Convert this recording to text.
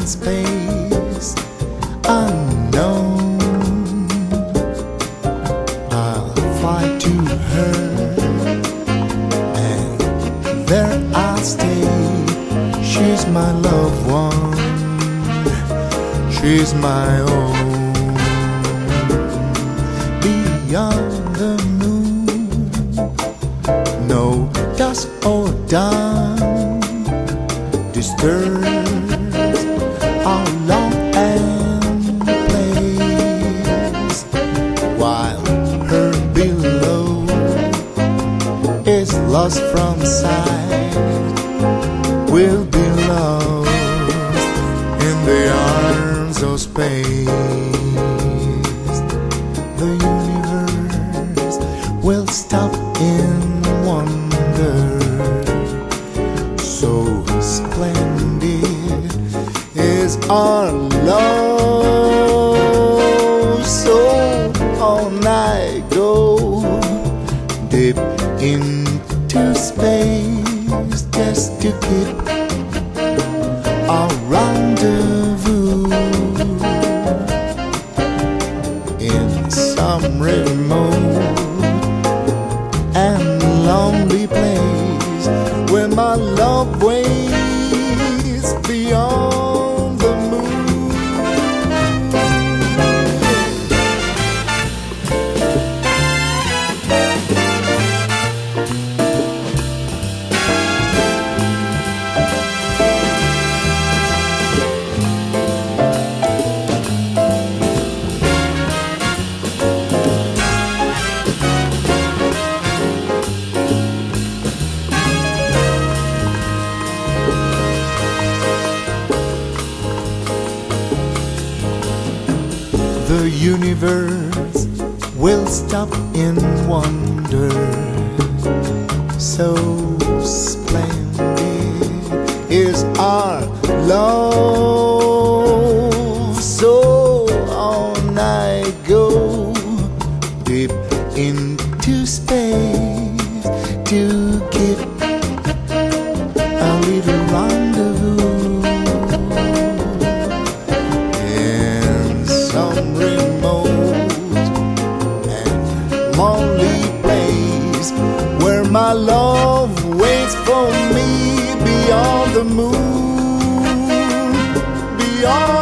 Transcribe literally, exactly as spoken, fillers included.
space unknown. I'll fly to her, and there I'll stay. She's my loved one, she's my own. Beyond the moon, no dusk or dawn disturbs our long and place, while her below is lost from sight. We'll be lost in the arms of space. The universe will stop in wonder. So splendid is our love. So on I go, deep into space, just to keep our rendezvous in some remote and lonely place where my love waits beyond the moon. The universe will stop in wonder. So splendid is our love. So on I go, deep into space, to keep a little rendezvous remote and lonely place where my love waits for me beyond the moon, beyond